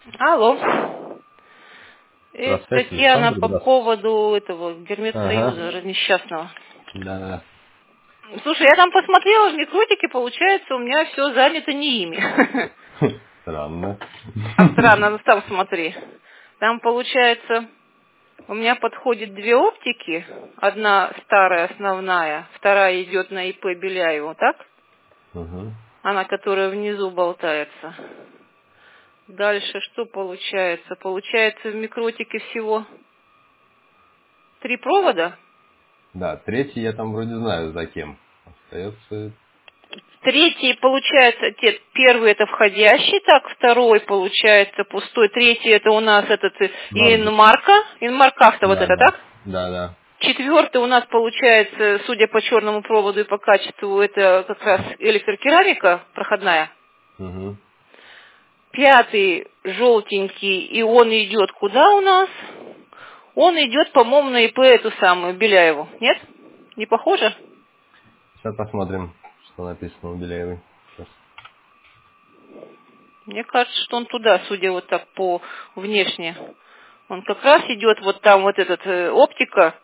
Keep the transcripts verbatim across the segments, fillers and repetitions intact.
Алло. Это Здравствуйте, Татьяна Александр, по здравствуйте. поводу этого Ага, Герметсоюза несчастного. да, да. Слушай, я там посмотрела в микротике, получается, у меня все занято не ими. Странно. А странно, ну там смотри. Там получается, у меня подходит две оптики. Одна старая, основная, вторая идет на ИП Беляеву, так? Угу. Она, которая внизу болтается. Дальше что получается? Получается в микротике всего три провода. Да, третий я там вроде знаю за кем. Остается... Третий, получается, те- первый это входящий, так, второй получается пустой, третий это у нас этот э, Нордик. инмарка, инмарка-авто вот Да, это, да. так? Да, да. Четвертый у нас получается, судя по черному проводу и по качеству, это как раз электрокерамика проходная. Угу. Пятый желтенький, и он идет куда у нас? Он идет, по-моему, на ИП эту самую, Беляеву. Нет? Не похоже? Сейчас посмотрим, что написано у Беляевой. Сейчас. Мне кажется, что он туда, судя вот так по внешне. Он как раз идет вот там вот этот э, оптика,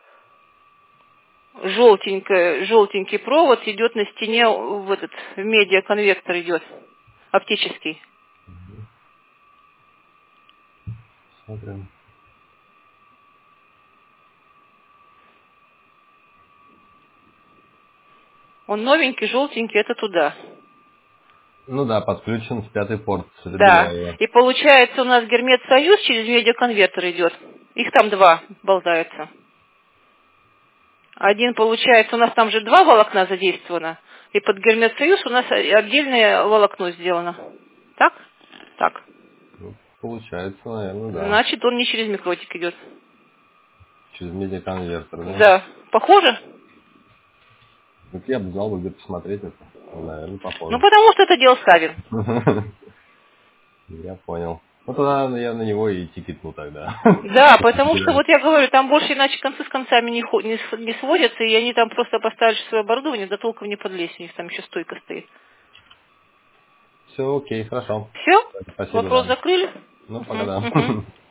желтенькая, желтенький провод идет на стене в этот в медиаконвектор идет, оптический. Смотрим. Он новенький, желтенький, это туда. Ну да, подключен в пятый порт. Это Да. Беляева. И получается у нас Гермет-Союз через медиаконвертор идет. Их там два болтаются. Один, получается, у нас там же два волокна задействовано. И под Гермет-Союз у нас отдельное волокно сделано. Так? Так. Ну, получается, наверное, да. Значит, он не через микротик идет. Через медиаконвертер, да? Да. Похоже? Вот я бы знал бы, где посмотреть это. Ну, наверное, Ну, похоже. потому что это дело Савин. Я понял. Ну тогда я на него и тикетну тогда. Да, потому что, вот я говорю, там больше иначе концы с концами не, хо- не, с- не сводятся, и они там просто поставили свое оборудование, да толком не подлезть, у них там еще стойка стоит. Все окей, хорошо. Все? Спасибо, Вопрос да. закрыли? Ну, пока Угу, да. угу.